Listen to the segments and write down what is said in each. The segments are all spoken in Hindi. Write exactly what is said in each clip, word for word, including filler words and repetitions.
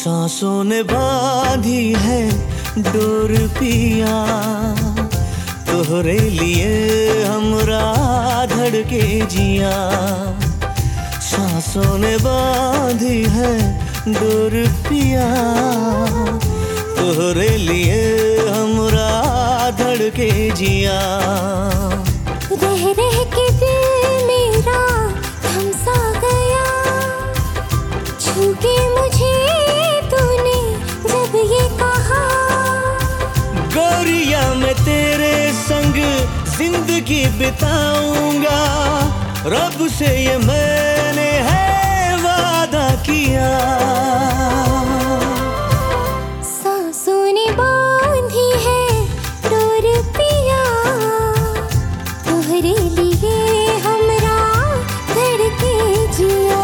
सांसों ने बांधी है डोर पिया, तोहरे लिए हमरा धड़के जिया। सांसों ने बांधी है डोर पिया, तोहरे लिए हमरा धड़के जिया। रह रह के दिल मेरा थम सा गया, छू के मुझे तूने जब ये कहा। गोरिया मैं तेरे संग जिंदगी बिताऊंगा, रब से ये मैंने है वादा किया। सांसों ने बांधी है डोर पिया, तोहरे लिए हमरा धड़के जिया।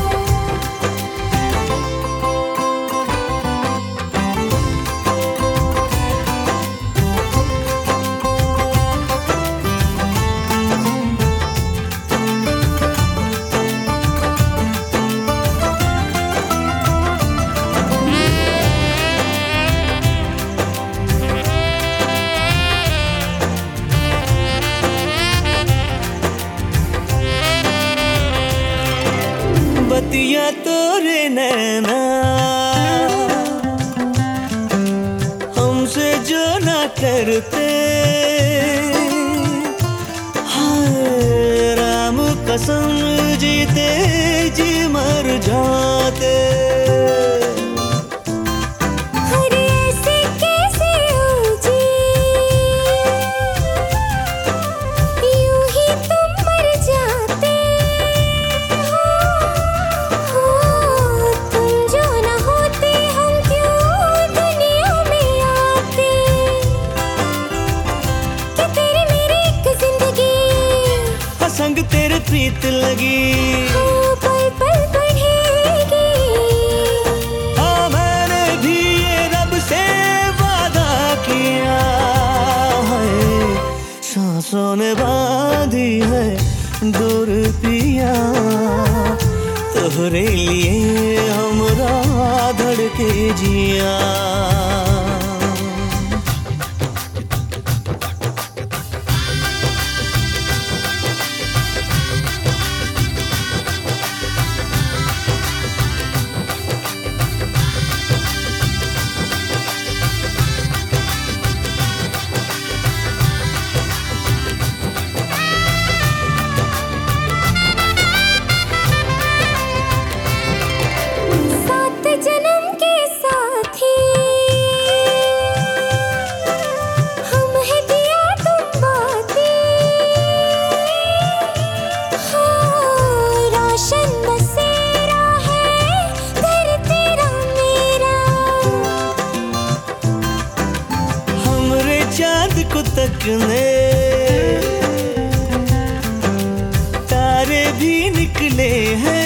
बतिया तोरे नैना हमसे जो ना करते, हाय राम कसम जीते जी मर जाते। अरे ऐसे कैसे हो जी, यूं ही तुम मर जाते हो। हो तुम जो ना होते हम क्यों दुनिया में आते। कि तेरी मेरी एक जिंदगी संग तेरे प्रीत लगी, हो पल पल बढ़ेगी। हाँ मैंने भी ये रब से वादा किया है। सांसों ने बांधी है डोर पिया, तोहरे लिए हमरा धड़के जिया। सात जन्म के साथी हम हैं दिया तुम बातें, हाँ रोशन बसेरा है घर तेरा मेरा। हमरे चाँद को तकने तारे भी निकले हैं,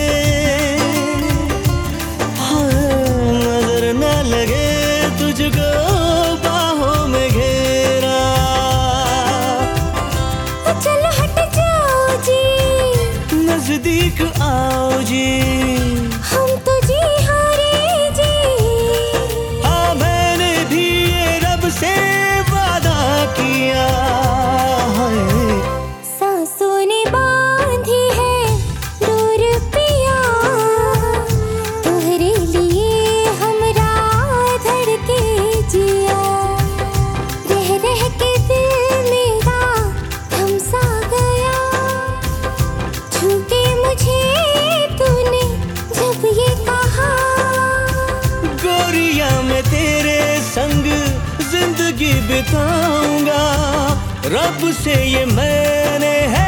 नजर न लगे तुझको बाहों में घेरा। तो चलो हट जाओ जी, नजदीक आओ जी, हम तो जी हारे जी। हाँ मैंने भी ये रब से वादा किया है। सांसों ने बांधी है डोर पिया, तोहरे लिए हमरा धड़के जिया। रह रह के दिल मेरा थम सा गया, छू के मुझे तूने जब ये कहा। गोरिया मैं तेरे संग जिंदगी बिताऊंगा, रब से ये मैंने है